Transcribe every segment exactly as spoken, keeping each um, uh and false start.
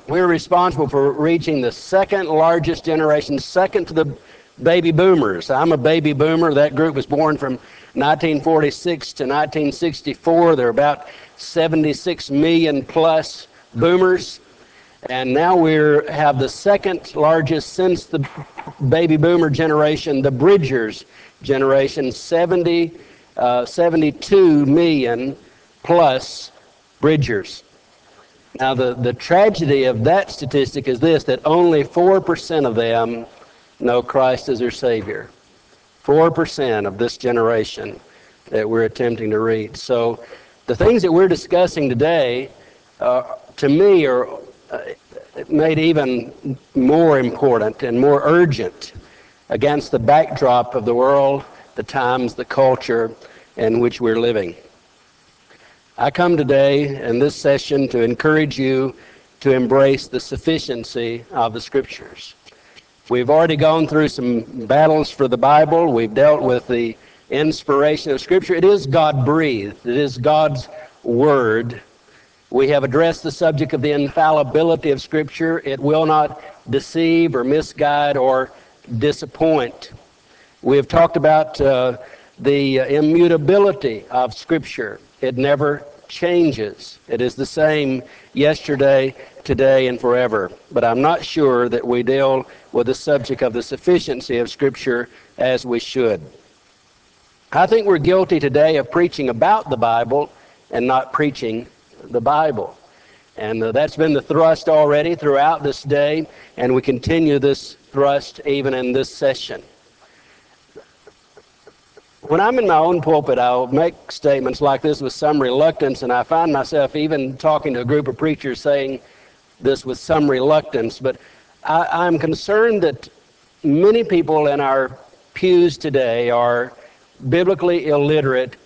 we're responsible for reaching the second largest generation, second to the baby boomers. I'm a baby boomer. That group was born from nineteen forty-six to nineteen sixty-four. There are about seventy-six million plus boomers. And now we have the second largest since the baby boomer generation, the Bridgers generation, seventy, uh, seventy-two million plus Bridgers. Now, the, the tragedy of that statistic is this, that only four percent of them know Christ as their Savior. four percent of this generation that we're attempting to reach. So the things that we're discussing today, uh, to me, are uh, made even more important and more urgent against the backdrop of the world, the times, the culture in which we're living. I come today in this session to encourage you to embrace the sufficiency of the Scriptures. We've already gone through some battles for the Bible. We've dealt with the inspiration of Scripture. It is God-breathed. It is God's Word. We have addressed the subject of the infallibility of Scripture. It will not deceive or misguide or disappoint. We have talked about uh, the immutability of Scripture. It never changes. It is the same yesterday, today, and forever. But I'm not sure that we deal with the subject of the sufficiency of Scripture as we should. I think we're guilty today of preaching about the Bible and not preaching the Bible. And uh, that's been the thrust already throughout this day, and we continue this thrust even in this session. When I'm in my own pulpit, I'll make statements like this with some reluctance, and I find myself even talking to a group of preachers saying this with some reluctance. But I, I'm concerned that many people in our pews today are biblically illiterate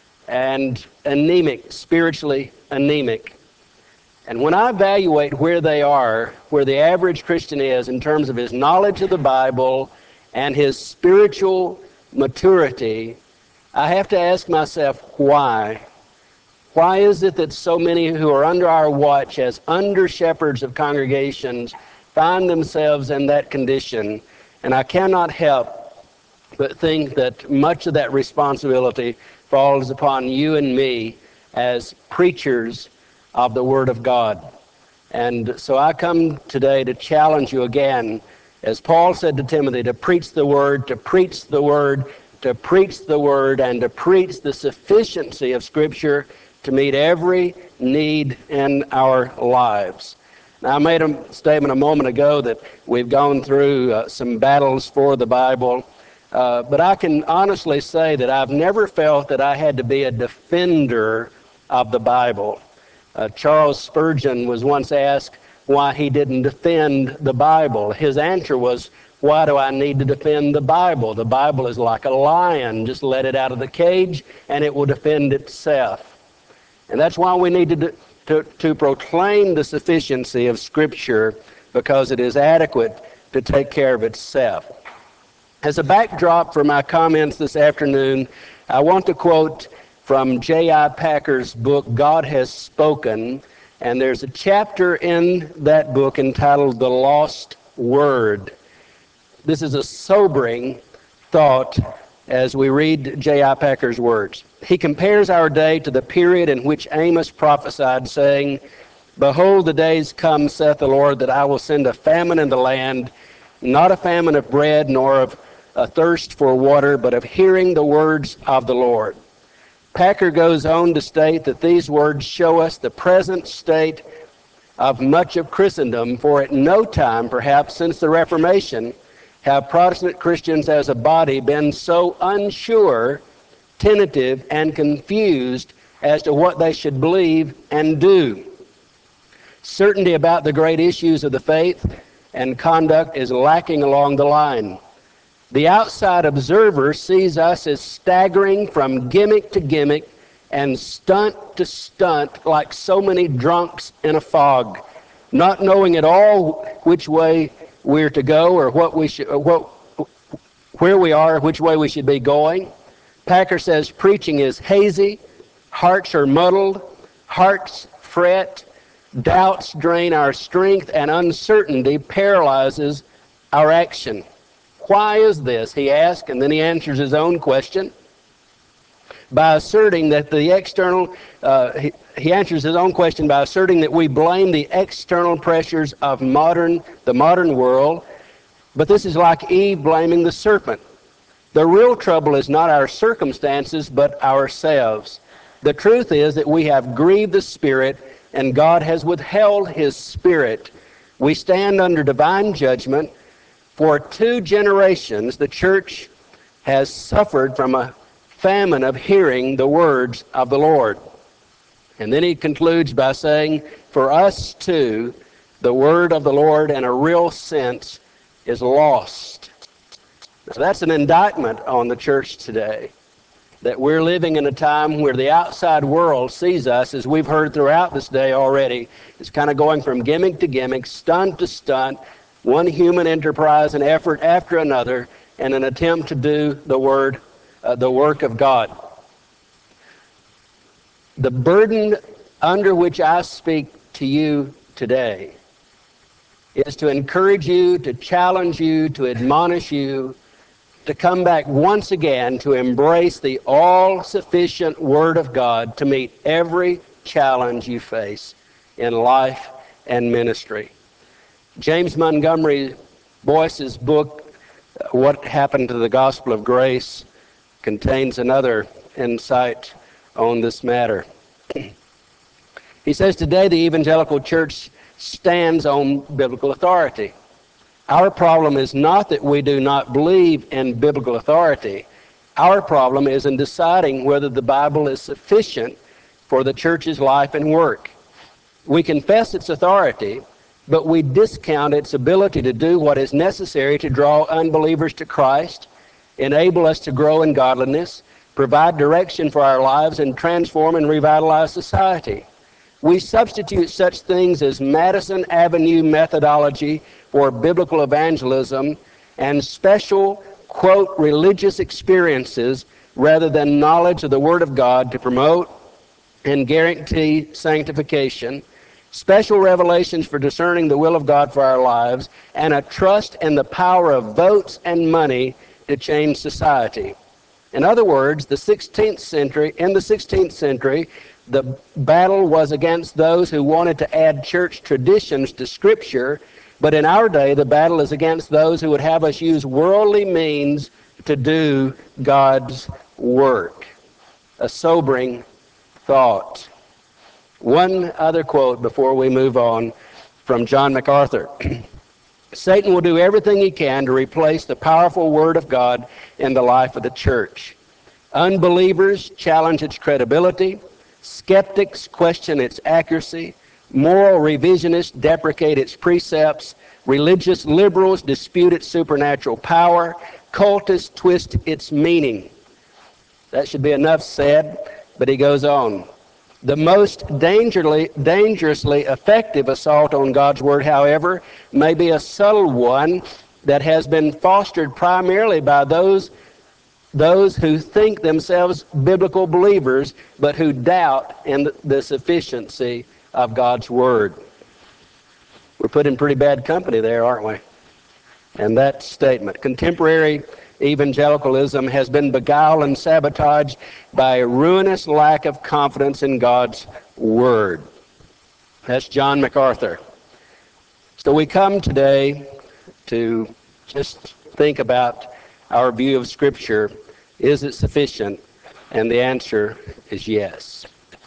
and anemic, spiritually anemic. And when I evaluate where they are, where the average Christian is in terms of his knowledge of the Bible and his spiritual maturity, I have to ask myself, why? Why is it that so many who are under our watch as under-shepherds of congregations find themselves in that condition? And I cannot help but think that much of that responsibility falls upon you and me as preachers of the Word of God. And so I come today to challenge you again, as Paul said to Timothy, to preach the Word, to preach the Word, to preach the Word, and to preach the sufficiency of Scripture to meet every need in our lives. Now, I made a statement a moment ago that we've gone through uh, some battles for the Bible, uh, but I can honestly say that I've never felt that I had to be a defender of the Bible. Uh, Charles Spurgeon was once asked why he didn't defend the Bible. His answer was, why do I need to defend the Bible? The Bible is like a lion. Just let it out of the cage and it will defend itself. And that's why we need to, to, to proclaim the sufficiency of Scripture, because it is adequate to take care of itself. As a backdrop for my comments this afternoon, I want to quote from J I Packer's book, God Has Spoken, and there's a chapter in that book entitled The Lost Word. This is a sobering thought as we read J I Packer's words. He compares our day to the period in which Amos prophesied, saying, Behold, the days come, saith the Lord, that I will send a famine in the land, not a famine of bread, nor of a thirst for water, but of hearing the words of the Lord. Packer goes on to state that these words show us the present state of much of Christendom, for at no time, perhaps since the Reformation, have Protestant Christians as a body been so unsure, tentative, and confused as to what they should believe and do. Certainty about the great issues of the faith and conduct is lacking along the line. The outside observer sees us as staggering from gimmick to gimmick and stunt to stunt like so many drunks in a fog, not knowing at all which way we're to go or what we should, what, where we are, which way we should be going. Packer says preaching is hazy, hearts are muddled, hearts fret, Doubts drain our strength, and uncertainty paralyzes our action. Why is this? He asks, and then he answers his own question by asserting that the external, uh, he, he answers his own question by asserting that we blame the external pressures of modern, the modern world, but this is like Eve blaming the serpent. The real trouble is not our circumstances, but ourselves. The truth is that we have grieved the Spirit, and God has withheld His Spirit. We stand under divine judgment. For two generations, the church has suffered from a famine of hearing the words of the Lord. And then he concludes by saying, for us too, the word of the Lord in a real sense is lost. Now, that's an indictment on the church today, that we're living in a time where the outside world sees us, as we've heard throughout this day already, it's kind of going from gimmick to gimmick, stunt to stunt, one human enterprise and effort after another in an attempt to do the word, uh, the work of God. The burden under which I speak to you today is to encourage you, to challenge you, to admonish you, to come back once again to embrace the all-sufficient Word of God to meet every challenge you face in life and ministry. James Montgomery Boyce's book, What Happened to the Gospel of Grace, contains another insight on this matter. He says, today the evangelical church stands on biblical authority. Our problem is not that we do not believe in biblical authority. Our problem is in deciding whether the Bible is sufficient for the church's life and work. We confess its authority, but we discount its ability to do what is necessary to draw unbelievers to Christ, enable us to grow in godliness, provide direction for our lives, and transform and revitalize society. We substitute such things as Madison Avenue methodology for biblical evangelism and special, quote, religious experiences rather than knowledge of the Word of God to promote and guarantee sanctification, special revelations for discerning the will of God for our lives, and a trust in the power of votes and money to change society. In other words, the sixteenth century, in the sixteenth century, the battle was against those who wanted to add church traditions to Scripture, but in our day, the battle is against those who would have us use worldly means to do God's work. A sobering thought. One other quote before we move on from John MacArthur. Satan will do everything he can to replace the powerful Word of God in the life of the church. Unbelievers challenge its credibility. Skeptics question its accuracy. Moral revisionists deprecate its precepts. Religious liberals dispute its supernatural power. Cultists twist its meaning. That should be enough said, but he goes on. The most dangerously, dangerously effective assault on God's Word, however, may be a subtle one that has been fostered primarily by those, those who think themselves biblical believers, but who doubt in the sufficiency of God's Word. We're put in pretty bad company there, aren't we? And that statement. Contemporary evangelicalism has been beguiled and sabotaged by a ruinous lack of confidence in God's Word. That's John MacArthur. So we come today to just think about our view of Scripture. Is it sufficient? And the answer is yes.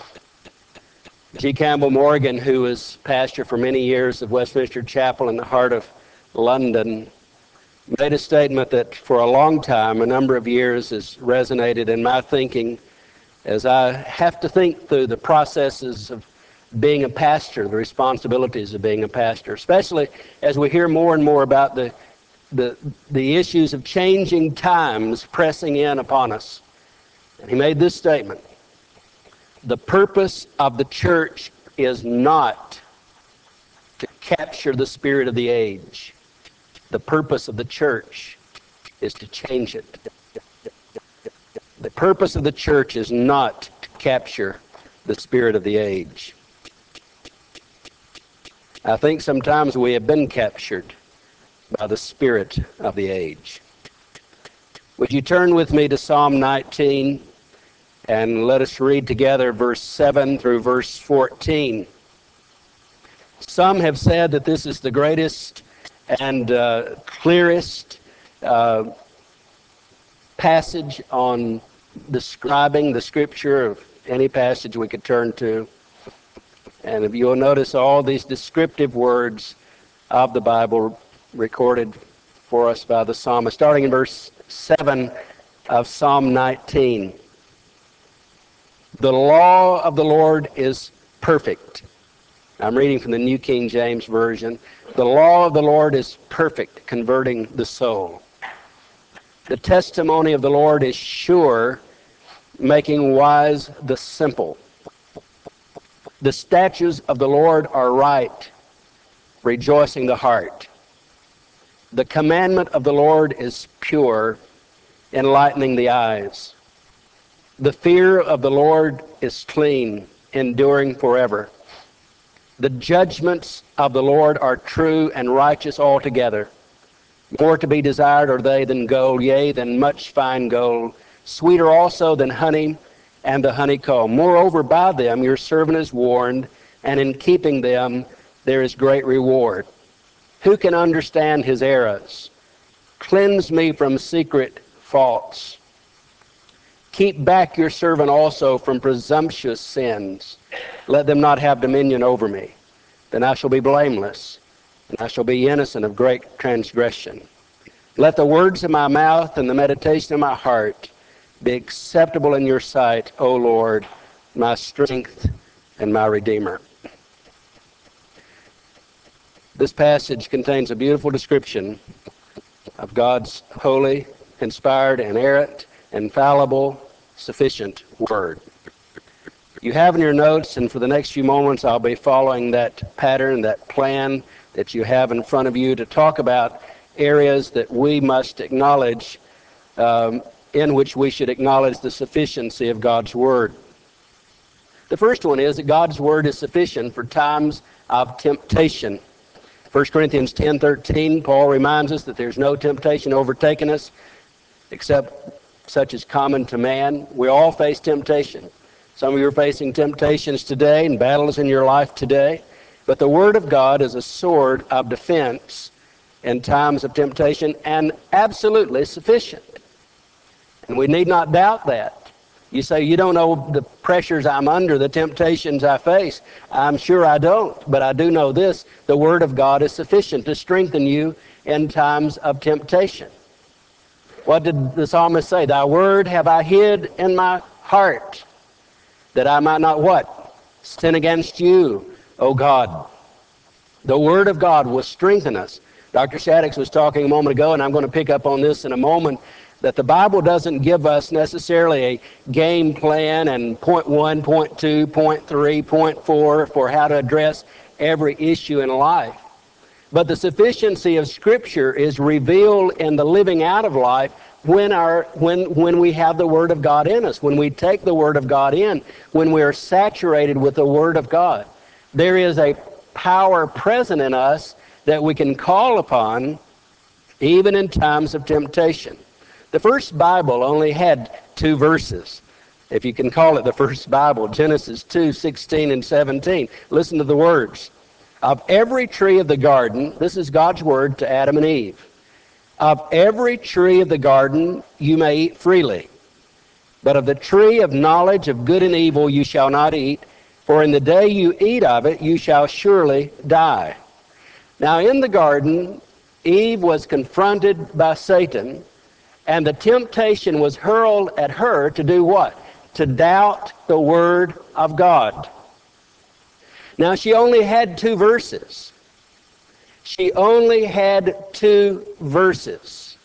G. Campbell Morgan, who was pastor for many years of Westminster Chapel in the heart of London, made a statement that for a long time, a number of years, has resonated in my thinking as I have to think through the processes of being a pastor, the responsibilities of being a pastor, especially as we hear more and more about the, the, the issues of changing times pressing in upon us. And he made this statement: the purpose of the church is not to capture the spirit of the age. The purpose of the church is to change it. The purpose of the church is not to capture the spirit of the age. I think sometimes we have been captured by the spirit of the age. Would you turn with me to Psalm nineteen and let us read together verse seven through verse fourteen. Some have said that this is the greatest and uh, clearest uh, passage on describing the Scripture of any passage we could turn to. And if you'll notice all these descriptive words of the Bible recorded for us by the psalmist, starting in verse seven of Psalm nineteen. The law of the Lord is perfect. I'm reading from the New King James Version. The law of the Lord is perfect, converting the soul. The testimony of the Lord is sure, making wise the simple. The statutes of the Lord are right, rejoicing the heart. The commandment of the Lord is pure, enlightening the eyes. The fear of the Lord is clean, enduring forever. The judgments of the Lord are true and righteous altogether. More to be desired are they than gold, yea, than much fine gold, sweeter also than honey and the honeycomb. Moreover, by them your servant is warned, and in keeping them there is great reward. Who can understand his errors? Cleanse me from secret faults. Keep back your servant also from presumptuous sins. Let them not have dominion over me. Then I shall be blameless, and I shall be innocent of great transgression. Let the words of my mouth and the meditation of my heart be acceptable in your sight, O Lord, my strength and my Redeemer. This passage contains a beautiful description of God's holy, inspired, inerrant, infallible, sufficient Word. You have in your notes, and for the next few moments I'll be following that pattern, that plan that you have in front of you to talk about areas that we must acknowledge, um, in which we should acknowledge the sufficiency of God's Word. The first one is that God's Word is sufficient for times of temptation. First Corinthians ten thirteen, Paul reminds us that there's no temptation overtaken us except such as common to man. We all face temptation. Some of you are facing temptations today and battles in your life today. But the Word of God is a sword of defense in times of temptation and absolutely sufficient. And we need not doubt that. You say, you don't know the pressures I'm under, the temptations I face. I'm sure I don't, but I do know this. The Word of God is sufficient to strengthen you in times of temptation. What did the psalmist say? Thy word have I hid in my heart, that I might not what? Sin against you, O God. The Word of God will strengthen us. Doctor Shaddix was talking a moment ago, and I'm going to pick up on this in a moment, that the Bible doesn't give us necessarily a game plan and point one, point two, point three, point four for how to address every issue in life. But the sufficiency of Scripture is revealed in the living out of life when our when when we have the Word of God in us, when we take the Word of God in, when we are saturated with the Word of God. There is a power present in us that we can call upon even in times of temptation. The first Bible only had two verses, if you can call it the first Bible, Genesis two, sixteen and seventeen. Listen to the words. Of every tree of the garden, this is God's word to Adam and Eve. Of every tree of the garden you may eat freely, but of the tree of knowledge of good and evil you shall not eat, for in the day you eat of it you shall surely die. Now in the garden, Eve was confronted by Satan, and the temptation was hurled at her to do what? To doubt the Word of God. Now, she only had two verses. She only had two verses.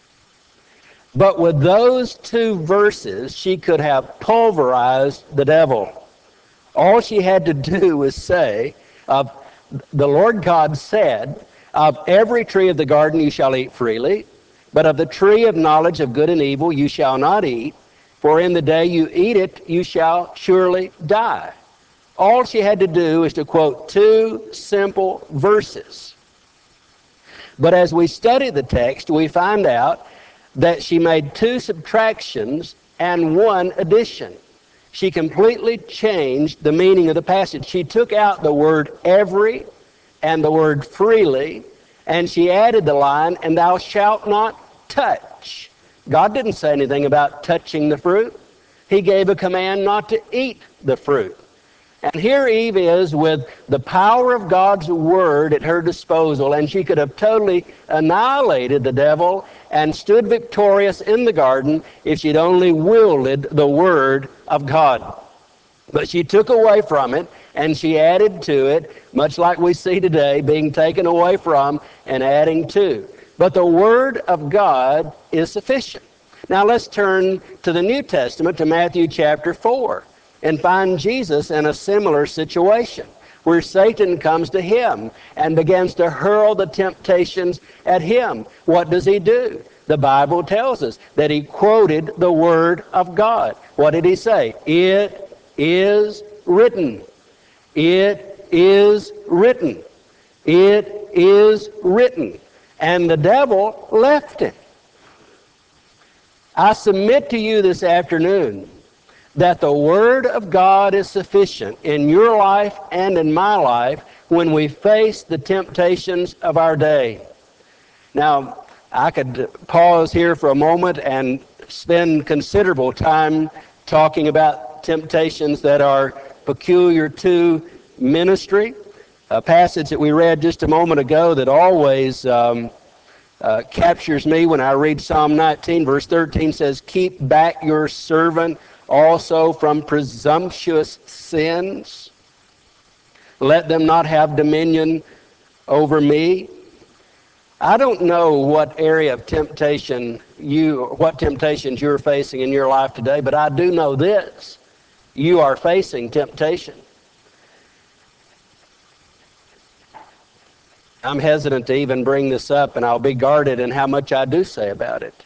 But with those two verses, she could have pulverized the devil. All she had to do was say, of the Lord God said, of every tree of the garden you shall eat freely, but of the tree of knowledge of good and evil you shall not eat, for in the day you eat it you shall surely die. all she had to do is to quote two simple verses. But as we study the text, we find out that she made two subtractions and one addition. She completely changed the meaning of the passage. She took out the word every and the word freely, and she added the line, and thou shalt not touch. God didn't say anything about touching the fruit. He gave a command not to eat the fruit. And here Eve is with the power of God's word at her disposal, and she could have totally annihilated the devil and stood victorious in the garden if she'd only wielded the word of God. But she took away from it, and she added to it, much like we see today, being taken away from and adding to. But the word of God is sufficient. Now let's turn to the New Testament, to Matthew chapter four. And find Jesus in a similar situation where Satan comes to him and begins to hurl the temptations at him. What does he do? The Bible tells us that he quoted the Word of God. What did he say? It is written. It is written. It is written. And the devil left him. I submit to you this afternoon that the Word of God is sufficient in your life and in my life when we face the temptations of our day. Now, I could pause here for a moment and spend considerable time talking about temptations that are peculiar to ministry. A passage that we read just a moment ago that always um, uh, captures me when I read Psalm nineteen, verse thirteen says, "Keep back your servant also from presumptuous sins. Let them not have dominion over me." I don't know what area of temptation you, what temptations you're facing in your life today, but I do know this. You are facing temptation. I'm hesitant to even bring this up, and I'll be guarded in how much I do say about it.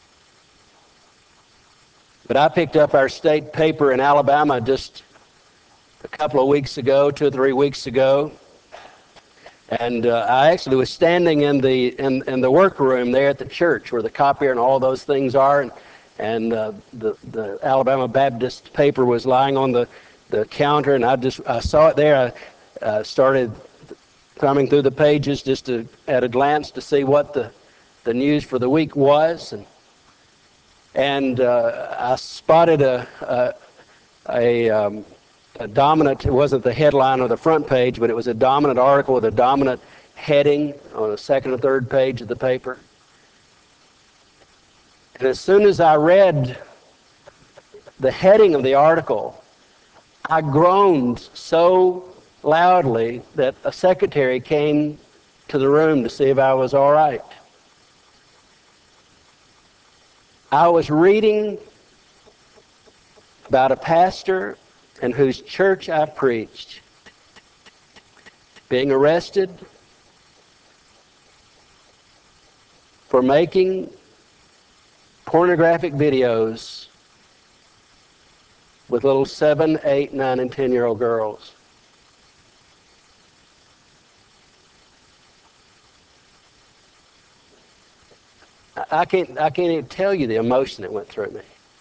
But I picked up our state paper in Alabama just a couple of weeks ago, two or three weeks ago, and uh, I actually was standing in the in, in the workroom there at the church where the copier and all those things are, and and uh, the the Alabama Baptist paper was lying on the, the counter, and I just I saw it there. I uh, started thumbing through the pages just to, at a glance, to see what the the news for the week was, and. And uh, I spotted a a, a, um, a dominant, it wasn't the headline or the front page, but it was a dominant article with a dominant heading on the second or third page of the paper. And as soon as I read the heading of the article, I groaned so loudly that a secretary came to the room to see if I was all right. I was reading about a pastor in whose church I preached being arrested for making pornographic videos with little seven, eight, nine, and ten-year-old girls. I can't, I can't even tell you the emotion that went through me.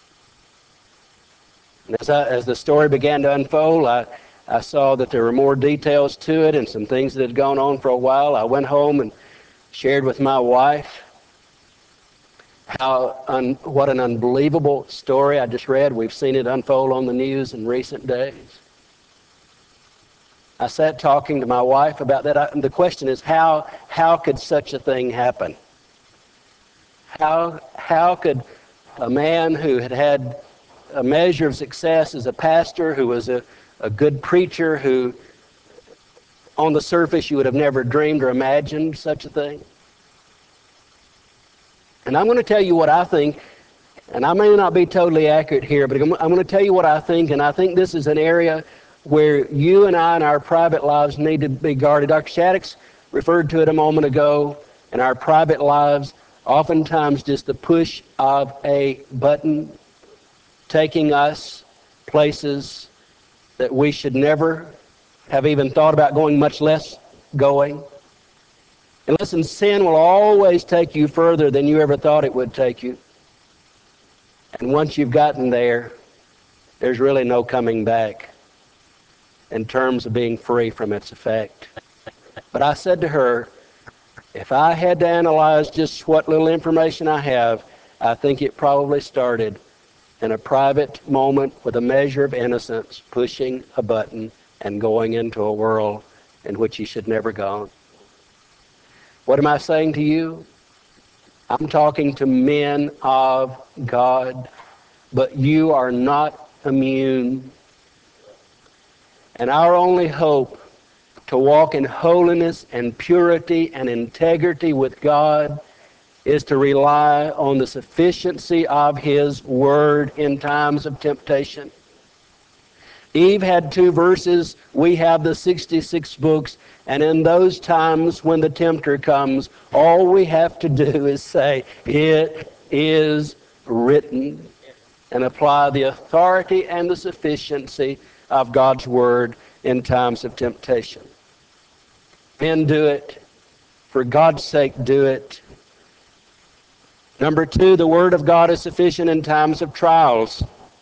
And as, I, as the story began to unfold, I, I saw that there were more details to it and some things that had gone on for a while. I went home and shared with my wife how un, what an unbelievable story I just read. We've seen it unfold on the news in recent days. I sat talking to my wife about that. I, the question is, how, how could such a thing happen? How, how could a man who had had a measure of success as a pastor, who was a, a good preacher, who on the surface you would have never dreamed or imagined such a thing? And I'm going to tell you what I think, and I may not be totally accurate here, but I'm, I'm going to tell you what I think, and I think this is an area where you and I in our private lives need to be guarded. Doctor Shaddix referred to it a moment ago. In our private lives, oftentimes just the push of a button taking us places that we should never have even thought about going, much less going. And listen, sin will always take you further than you ever thought it would take you. And once you've gotten there, there's really no coming back in terms of being free from its effect. But I said to her, if I had to analyze just what little information I have, I think it probably started in a private moment with a measure of innocence, pushing a button and going into a world in which he should never go. What am I saying to you? I'm talking to men of God, but you are not immune. And our only hope to walk in holiness and purity and integrity with God is to rely on the sufficiency of His Word in times of temptation. Eve had two verses, we have the sixty-six books, and in those times when the tempter comes, all we have to do is say, it is written, and apply the authority and the sufficiency of God's Word in times of temptation. Men, do it. For God's sake, do it. Number two, the Word of God is sufficient in times of trials.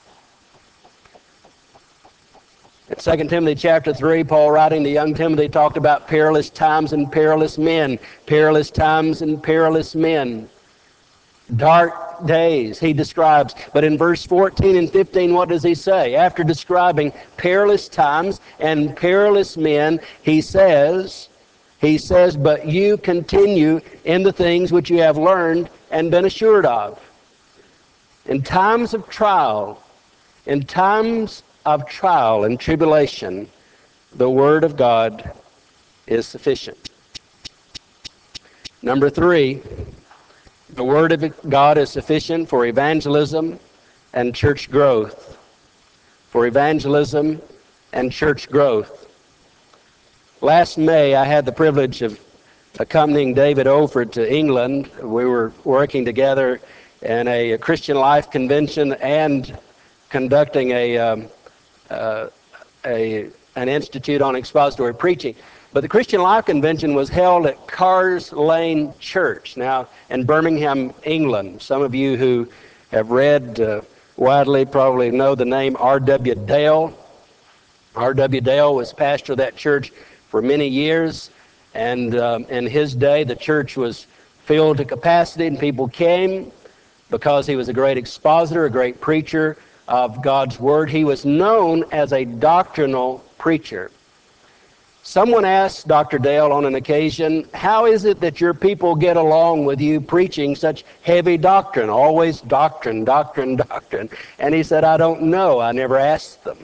In Second Timothy chapter three, Paul writing to young Timothy talked about perilous times and perilous men. Perilous times and perilous men. Dark days, he describes. But in verse fourteen and fifteen, what does he say? After describing perilous times and perilous men, he says, he says, but you continue in the things which you have learned and been assured of. In times of trial, in times of trial and tribulation, the Word of God is sufficient. Number three, the Word of God is sufficient for evangelism and church growth. For evangelism and church growth. Last May, I had the privilege of accompanying David Olford to England. We were working together in a Christian Life convention and conducting a, um, uh, a an institute on expository preaching. But the Christian Life Convention was held at Cars Lane Church, now in Birmingham, England. Some of you who have read uh, widely probably know the name R W Dale. R W Dale was pastor of that church for many years, and um, in his day the church was filled to capacity and people came because he was a great expositor, a great preacher of God's Word. He was known as a doctrinal preacher. Someone asked Doctor Dale on an occasion, how is it that your people get along with you preaching such heavy doctrine, always doctrine, doctrine, doctrine? And he said, I don't know, I never asked them.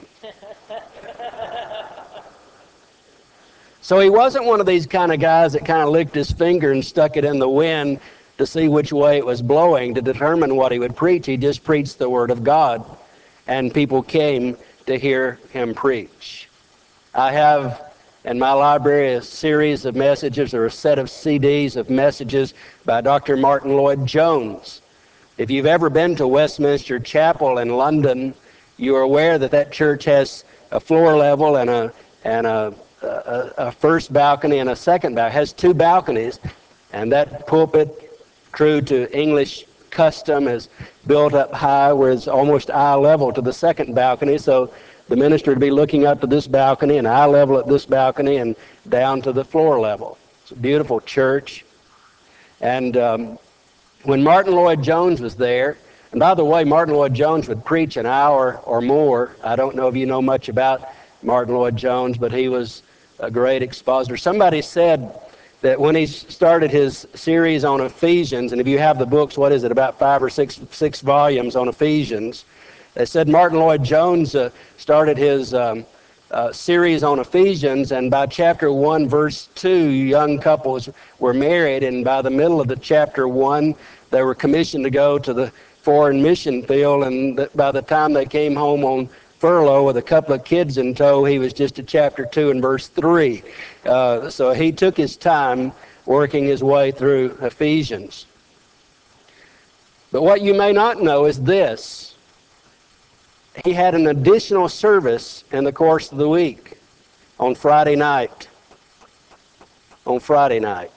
So he wasn't one of these kind of guys that kind of licked his finger and stuck it in the wind to see which way it was blowing to determine what he would preach. He just preached the Word of God, and people came to hear him preach. I have in my library a series of messages, or a set of C Ds of messages by Doctor Martin Lloyd-Jones. If you've ever been to Westminster Chapel in London, you are aware that that church has a floor level and a and a A, a first balcony and a second balcony. It has two balconies, and that pulpit, true to English custom, is built up high where it's almost eye level to the second balcony, so the minister would be looking up to this balcony and eye level at this balcony and down to the floor level. It's a beautiful church. And um, when Martin Lloyd-Jones was there, and by the way, Martin Lloyd-Jones would preach an hour or more. I don't know if you know much about Martin Lloyd-Jones, but he was a great expositor. Somebody said that when he started his series on Ephesians, and if you have the books, what is it, about five or six six volumes on Ephesians, they said Martin Lloyd-Jones uh, started his um, uh, series on Ephesians, and by chapter one, verse two, young couples were married, and by the middle of the chapter one, they were commissioned to go to the foreign mission field, and th- by the time they came home on furlough with a couple of kids in tow, he was just at chapter two and verse three. Uh, so he took his time working his way through Ephesians. But what you may not know is this. he had an additional service in the course of the week on Friday night. On Friday night.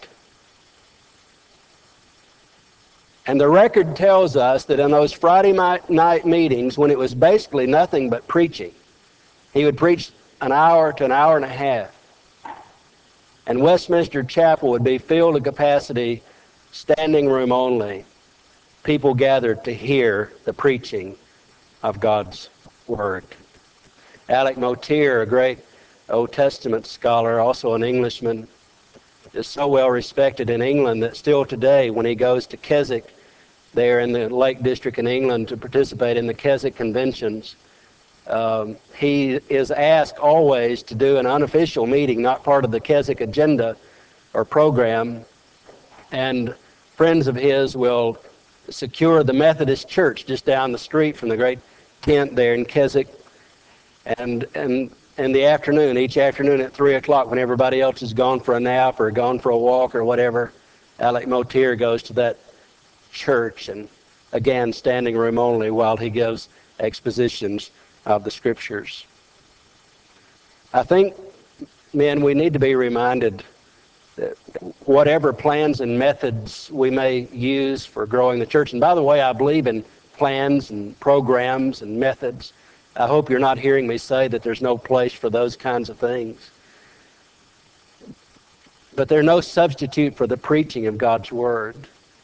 And the record tells us that in those Friday night meetings, when it was basically nothing but preaching, he would preach an hour to an hour and a half. And Westminster Chapel would be filled to capacity, standing room only. People gathered to hear the preaching of God's Word. Alec Motyer, a great Old Testament scholar, also an Englishman, is so well respected in England that still today, when he goes to Keswick, there in the Lake District in England, to participate in the Keswick conventions, um, he is asked always to do an unofficial meeting, not part of the Keswick agenda or program, and friends of his will secure the Methodist Church just down the street from the great tent there in Keswick, and and in the afternoon, each afternoon at three o'clock, when everybody else is gone for a nap or gone for a walk or whatever, Alec Motyer goes to that church, and again, standing room only, while he gives expositions of the Scriptures. I think, men, we need to be reminded that whatever plans and methods we may use for growing the church, and by the way, I believe in plans and programs and methods. I hope you're not hearing me say that there's no place for those kinds of things. But they're no substitute for the preaching of God's Word.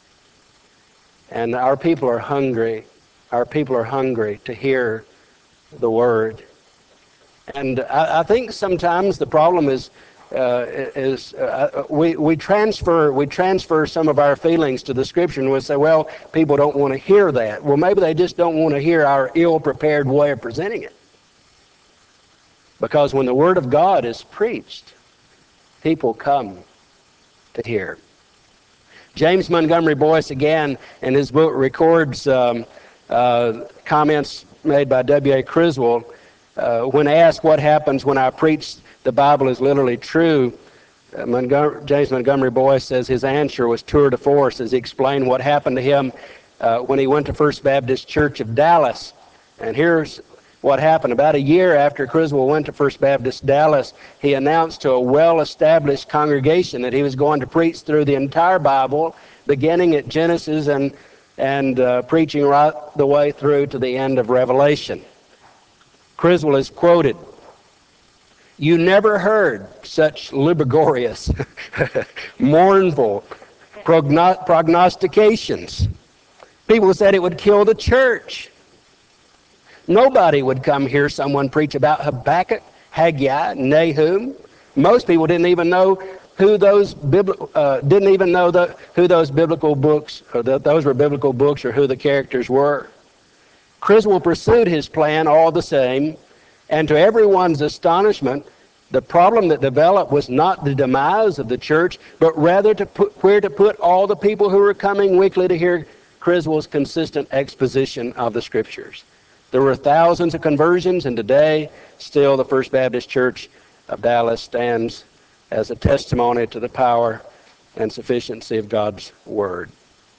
And our people are hungry. Our people are hungry to hear the Word. And I, I think sometimes the problem is uh, is uh, we we transfer we transfer some of our feelings to the Scripture, and we say, well, people don't want to hear that. Well, maybe they just don't want to hear our ill-prepared way of presenting it. Because when the Word of God is preached, people come to hear. James Montgomery Boyce, again, in his book, records um, uh, comments made by W A Criswell. Uh, when asked what happens when I preach the Bible is literally true, uh, Montgomery, James Montgomery Boyce says his answer was tour de force as he explained what happened to him uh, when he went to First Baptist Church of Dallas. And here's what happened. About a year after Criswell went to First Baptist Dallas, he announced to a well-established congregation that he was going to preach through the entire Bible, beginning at Genesis and, and uh, preaching right the way through to the end of Revelation. Criswell is quoted, "You never heard such laborious, mournful progno- prognostications. People said it would kill the church. Nobody would come hear someone preach about Habakkuk, Haggai, Nahum. Most people didn't even know who those bibli- uh, didn't even know the, who those biblical books, or the, those were biblical books, or who the characters were." Criswell pursued his plan all the same, and to everyone's astonishment, the problem that developed was not the demise of the church, but rather to put, where to put all the people who were coming weekly to hear Criswell's consistent exposition of the Scriptures. There were thousands of conversions, and today, still the First Baptist Church of Dallas stands as a testimony to the power and sufficiency of God's Word.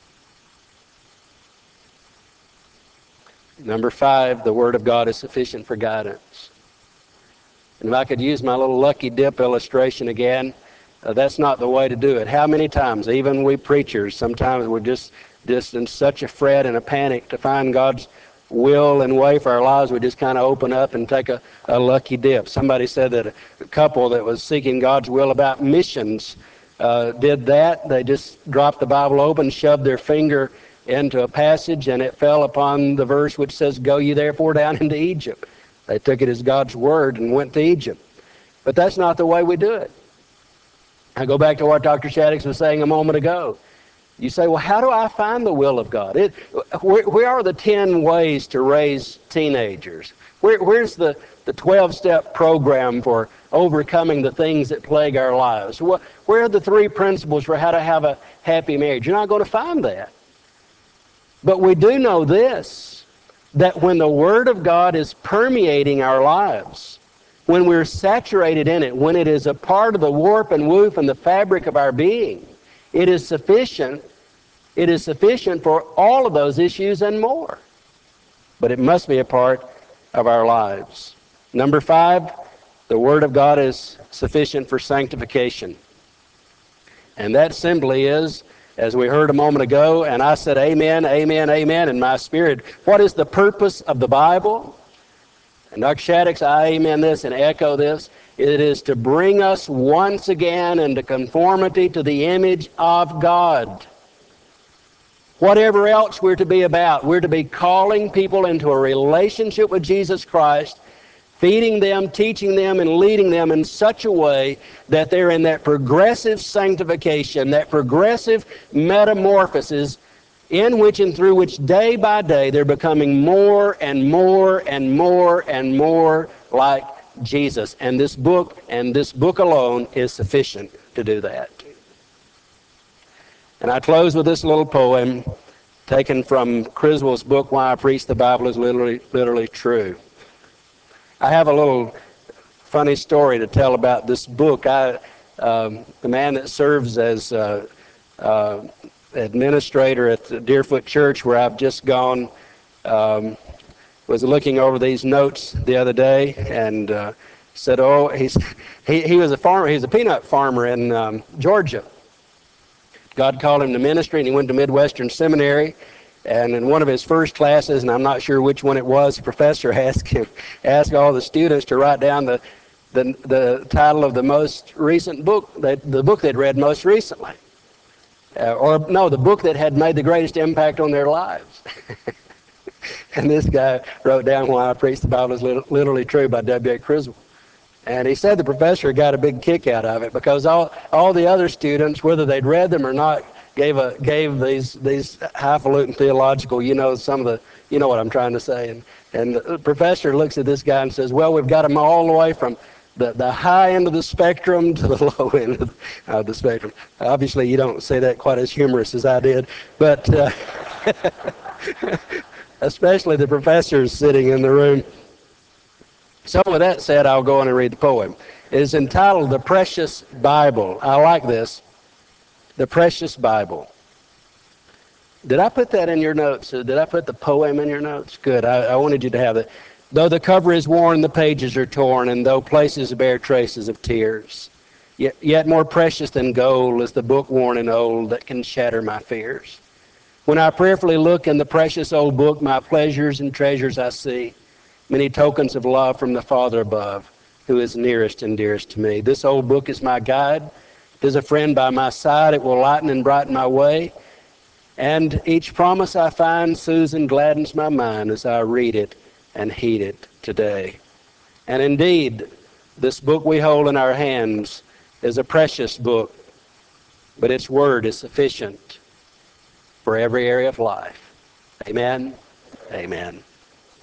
Number five, the Word of God is sufficient for guidance. And if I could use my little lucky dip illustration again, uh, that's not the way to do it. How many times, even we preachers, sometimes we're just, just in such a fret and a panic to find God's will and way for our lives, we just kind of open up and take a, a lucky dip. Somebody said that a couple that was seeking God's will about missions uh, did that. They just dropped the Bible open, shoved their finger into a passage, and it fell upon the verse which says, "Go ye therefore down into Egypt." They took it as God's Word and went to Egypt. But that's not the way we do it. I go back to what Doctor Shaddix was saying a moment ago. You say, well, how do I find the will of God? It, where, where are the ten ways to raise teenagers? Where, where's the, the twelve-step program for overcoming the things that plague our lives? What, where are the three principles for how to have a happy marriage? You're not going to find that. But we do know this, that when the Word of God is permeating our lives, when we're saturated in it, when it is a part of the warp and woof and the fabric of our being, it is sufficient. It is sufficient for all of those issues and more. But it must be a part of our lives. Number five, the Word of God is sufficient for sanctification. And that simply is, as we heard a moment ago, and I said amen, amen, amen in my spirit, what is the purpose of the Bible? And Doctor Shaddix, I amen this and echo this. It is to bring us once again into conformity to the image of God. Whatever else we're to be about, we're to be calling people into a relationship with Jesus Christ, feeding them, teaching them, and leading them in such a way that they're in that progressive sanctification, that progressive metamorphosis in which and through which day by day they're becoming more and more and more and more like Jesus. And this book, and this book alone, is sufficient to do that. And I close with this little poem taken from Criswell's book, Why I Preach the Bible is Literally, Literally True. I have a little funny story to tell about this book. I, um, the man that serves as uh, uh, administrator at the Deerfoot Church, where I've just gone, um, was looking over these notes the other day and uh, said, "Oh, he's he, he was a farmer. He's a peanut farmer in um, Georgia. God called him to ministry, and he went to Midwestern Seminary." And in one of his first classes, and I'm not sure which one it was, the professor asked him, asked all the students to write down the the, the title of the most recent book, that the book they'd read most recently. Uh, or, no, the book that had made the greatest impact on their lives. And this guy wrote down Why I Preach the Bible is Literally True by W A Criswell. And he said the professor got a big kick out of it because all, all the other students, whether they'd read them or not, gave a gave these these highfalutin theological, you know, some of the, you know what I'm trying to say. And, and the professor looks at this guy and says, well, we've got them all the way from the, the high end of the spectrum to the low end of the, uh, the spectrum. Obviously, you don't say that quite as humorous as I did, but uh, especially the professors sitting in the room. So with that said, I'll go on and read the poem. It is entitled The Precious Bible. I like this. The Precious Bible. Did I put that in your notes? Did I put the poem in your notes? Good. I, I wanted you to have it. Though the cover is worn, the pages are torn, and though places bear traces of tears, yet, yet more precious than gold is the book worn and old that can shatter my fears. When I prayerfully look in the precious old book, my pleasures and treasures I see, many tokens of love from the Father above, who is nearest and dearest to me. This old book is my guide. It is a friend by my side. It will lighten and brighten my way. And each promise I find soothes and gladdens my mind as I read it and heed it today. And indeed, this book we hold in our hands is a precious book, but its word is sufficient for every area of life. Amen. Amen.